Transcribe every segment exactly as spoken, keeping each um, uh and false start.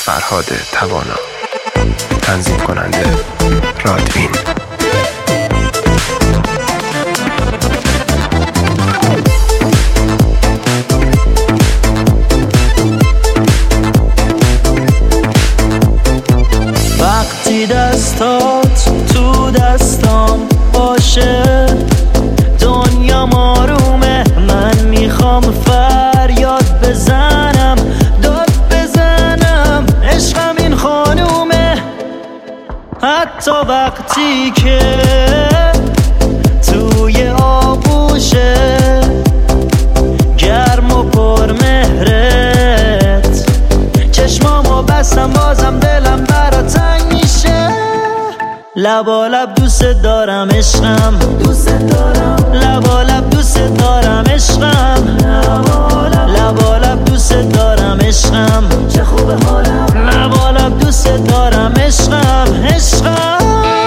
فرهاد توانا. تنظیم کننده رادوین. وقتی دستات تو دستام باشه دنیا مارومه، من میخوام فریاد بزنم، داد بزنم، عشقم این خانومه. حتی وقتی که توی آغوشه گرم و پر مهرت، چشمامو بستم بازم دلم برات تنگ میشه. لبا لب دوست دارم عشقم، دوست دارم لبا لب دوست دارم عشقم، لبا لب دوست دارم عشقم، چه خوبه حالم، لبا لب دوست دارم عشقم عشقم.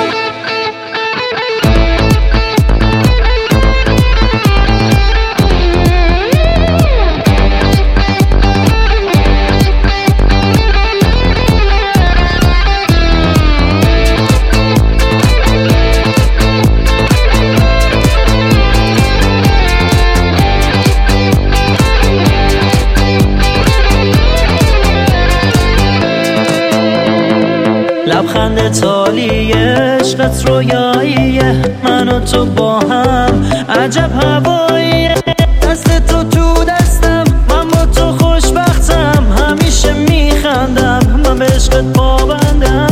لبخند تالی عشقت رویاییه، من و تو با هم عجب هواییه. دست تو تو دستم، من با تو خوشبختم، همیشه میخندم، من به عشقت پابندم.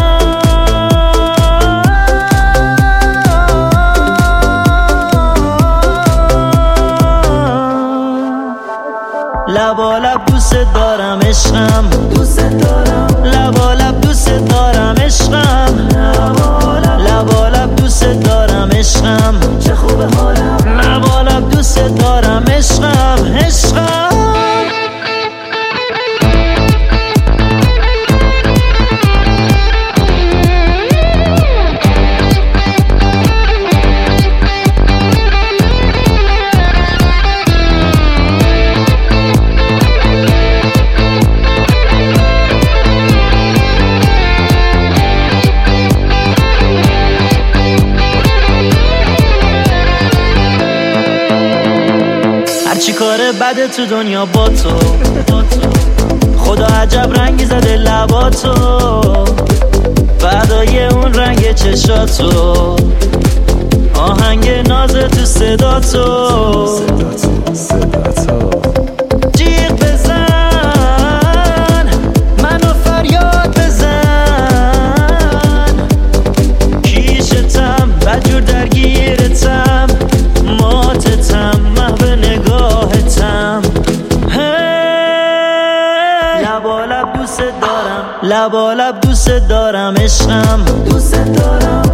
لبا لب دوست دارم عشقم، دوست دارم لبا لب دوست دارم عشقم، لبا لب دوست دارم عشقم، چه خوبه حالم، لبا لب دوست دارم عشقم عشقم. چی کاره بده تو دنیا با تو، خدا عجب رنگی زده لباتو، فدای اون رنگ چشاتو، آهنگ ناز تو صداتو، جیغ بزن منو فریاد بزن، کیشتم بدجور درگیرتم، ماتتم محو نگاهتم. لبا لب دوست دارم، لبا لب دوست دارم عشقم، دوست دارم